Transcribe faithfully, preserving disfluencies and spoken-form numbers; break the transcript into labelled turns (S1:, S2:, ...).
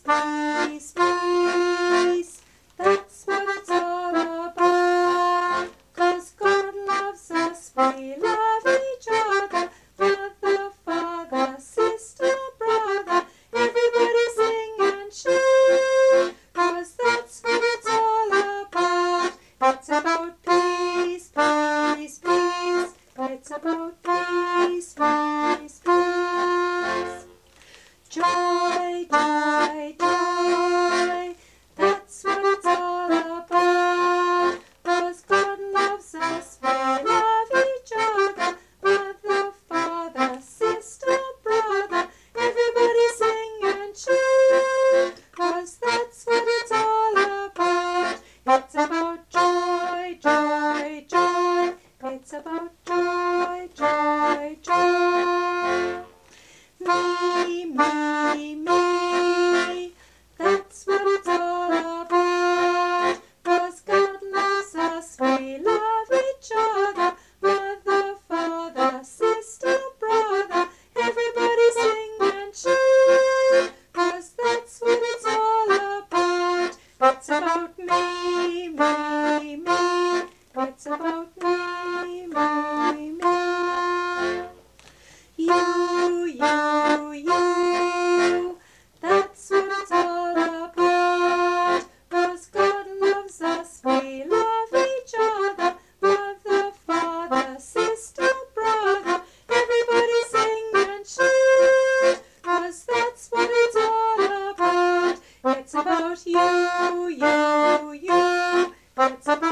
S1: peace, peace. That's what it's all about. 'Cause God loves us, we love each other. Mother, father, sister, brother. Everybody sing and shout. 'Cause that's what it's all about. It's about peace, peace, peace. It's about peace, peace, peace. Joy, joy, joy. That's what it's all about. 'Cause God loves us, we love each other. Mother, father, sister, brother. Everybody sing and shout. 'Cause that's what it's all about. It's about joy, joy, joy. It's about joy, joy, joy. Me, me, me. That's what it's all about. 'Cause God loves us, we love each other. Mother, father, sister, brother. Everybody sing and shout. 'Cause that's what it's all about. It's about me, me, me. It's about me, me, me. You, you, you. That's what it's all about. 'Cause God loves us, we love each other. Mother, father, sister, brother. Everybody sing and shout. 'Cause that's what it's all about. It's about you, you, you. It's about